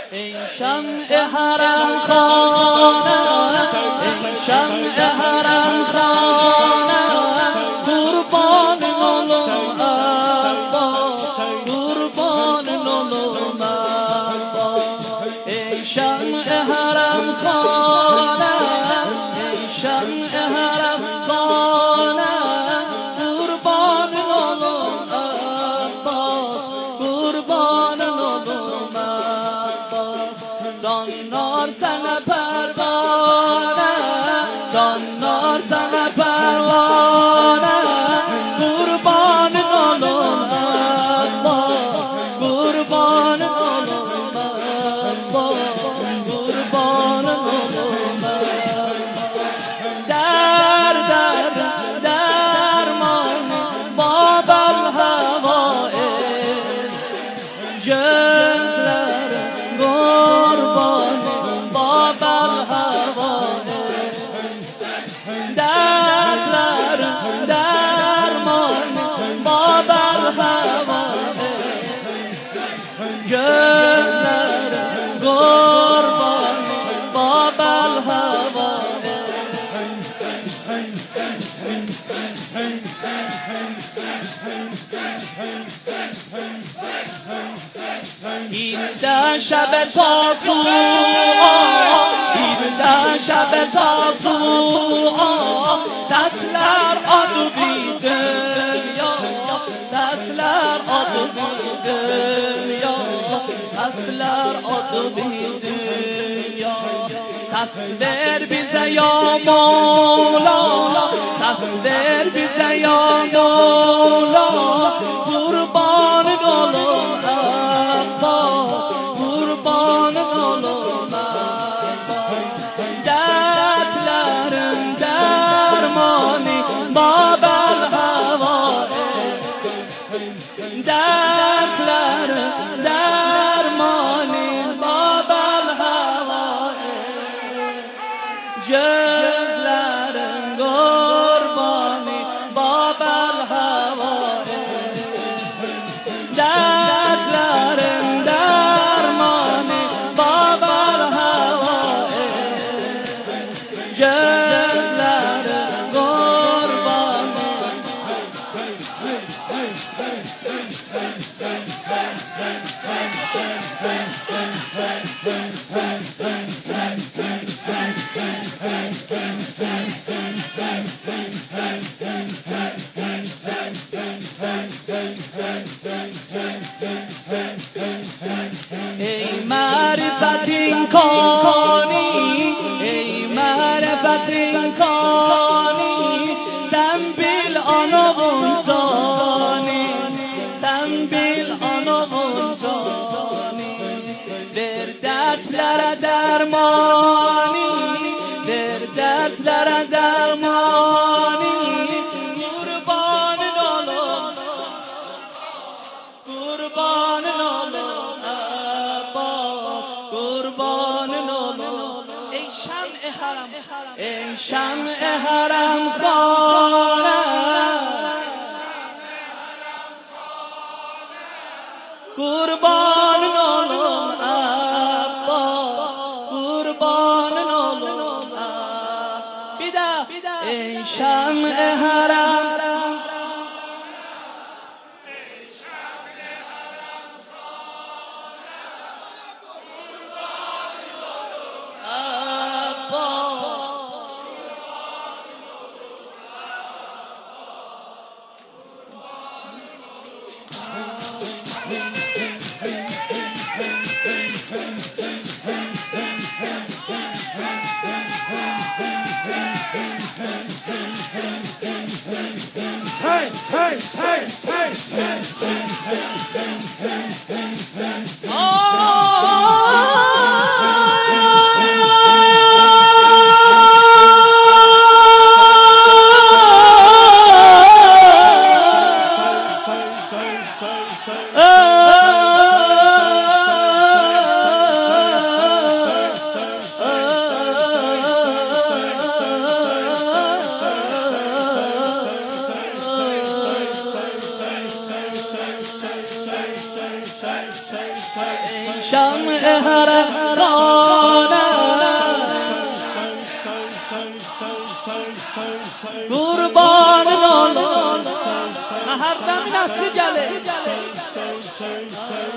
ای شمع حرم خانه، ای شمع حرم خانه، قربان نولم عباس، قربان نولم عباس. ای شمع حرم خانه، ای شمع حرم خانه، قربان نولم عباس، قربان نولم عباس. زنار سن پروانه، زنار سن پروانه، قربان نولم عباس، قربان نولم عباس، قربان نولم عباس. درمان باب الهوائج، جزلر قربان باب الهوائج. درمان باب الهوائج، جزلر قربان باب الهوائج. ایده شب تاسوعا، ایده شب تاسوعا، sesler adı dünya, sesler adı dünya, sesler adı dünya. Ses ver bize ya Mevla, ses ver bize ya Mevla, kurbanın olum Abbas, kurbanın olum Abbas. Dertlerin dermanı Babel havai, dertlerin dermanı Babel havai. Gözlerin kurbanı Babel havai, dertlerin dermanı Babel havai. Gözlerin kurbanı. ای معرفتین کانی، ای معرفتین کانی، sen bil anavun cani، sen bil anavun cani. Ver dertlere dermani, ver dertlere dermani, kurbanın olum, kurbanın olum Abbas, kurbanın olum. ای شمع حرم، ای شمع حرم خانه، kurbanın olum Abbas، kurbanın olum Abbas. Bir daha ey şem'i haram، شمع حرم مردم نفسی گله